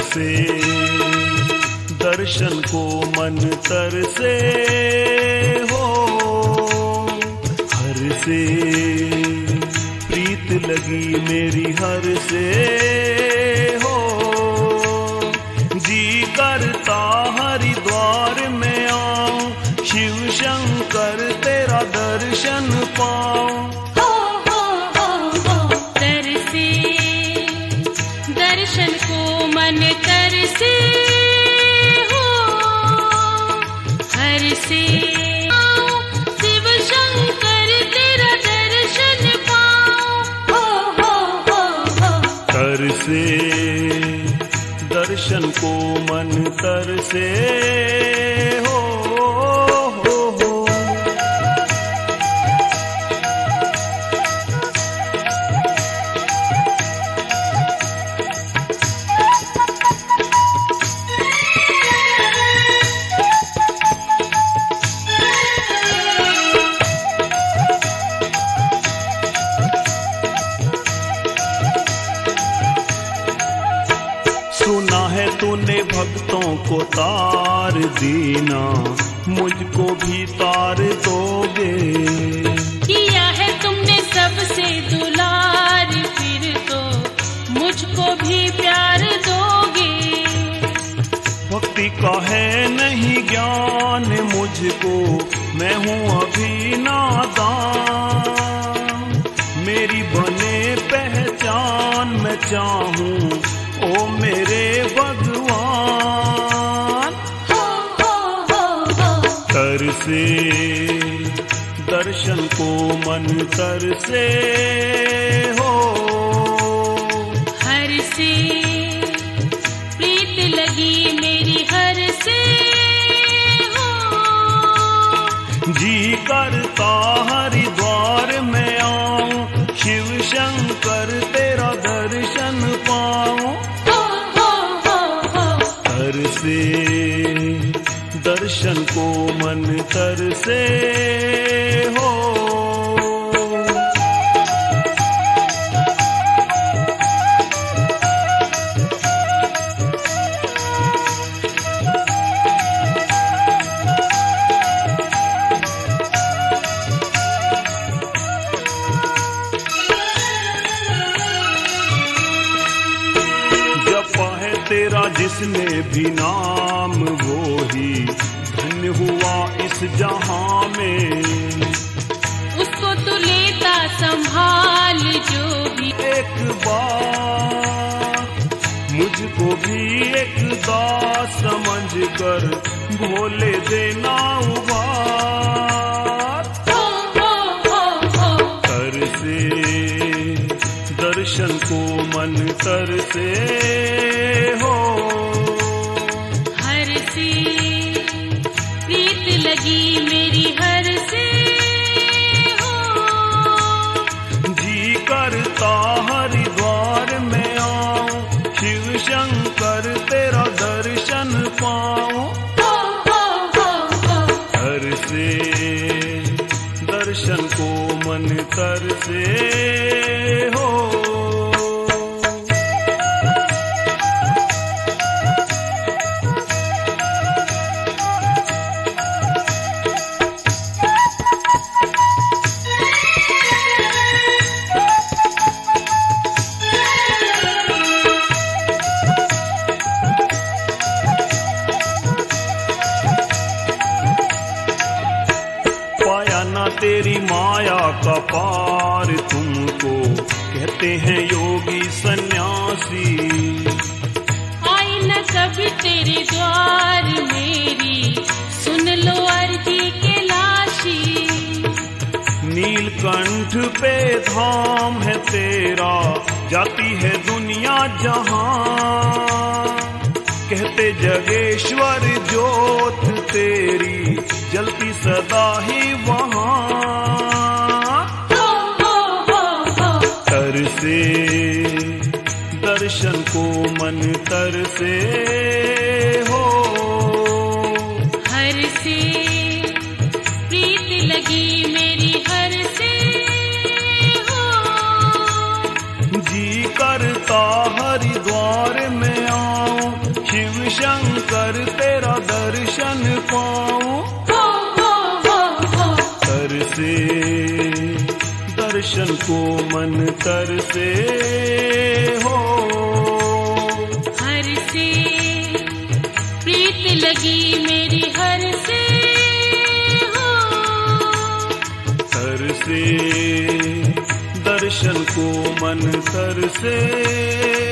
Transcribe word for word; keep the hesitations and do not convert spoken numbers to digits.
से दर्शन को मन तर से हो, हर से प्रीत लगी मेरी हर से हो। जी करता हरिद्वार में आऊं, शिव शंकर तेरा दर्शन पाऊं। दर्शन को मन कर से हो, हर से शिव शंकर तेरा दर्शन पाओ। हो हो हो हो तर से दर्शन को मन तर से हो, हो, हो। सुना है तूने भक्तों को तार देना, मुझको भी तार दोगे। किया है तुमने सबसे दुलार, फिर तो मुझको भी प्यार दोगे। भक्ति का है नहीं ज्ञान मुझको, मैं हूँ अभी नादान। मेरी बने पहचान मैं चाहूँ ओ मेरे भगवान। हो हो हो हो तर से दर्शन को मन तर से हो, हर से प्रीत लगी मेरी हर से हो। जी करता हरिद्वार में आऊं, शिव शंकर तेरा दर्शन पाऊं। तर से दर्शन को मन तर से हो। तेरा जिसने भी नाम वो ही धन्य हुआ इस जहां में। उसको तू लेता संभाल जो भी, एक बार मुझको भी एक दास समझ कर भोले देना उबार। हो हो हो हो तर से दर्शन को मन तर से हो, हर से प्रीत लगी मेरी हर से हो। जी करता हरिद्वार में आऊं, शिव शंकर तेरा दर्शन पाऊं। हो हो हो हो हर से दर्शन को मन तर से हो। तेरी माया का पार तुमको कहते हैं योगी सन्यासी। आई न कभी तेरे द्वार मेरी, सुन लो अर्जी के लाशी। नीलकंठ पे धाम है तेरा, जाती है दुनिया जहां। कहते जगेश्वर ज्योत तेरी जलती सदा ही वहां। तर से दर्शन को मन तर से हो, हर से प्रीत लगी मेरी हर से हो। जी करता हरिद्वार में आऊं, पाऊं, हो हो हो हो तरसे दर्शन को मन तरसे हो, हर से प्रीत लगी मेरी हर से हो, तरसे दर्शन को मन तरसे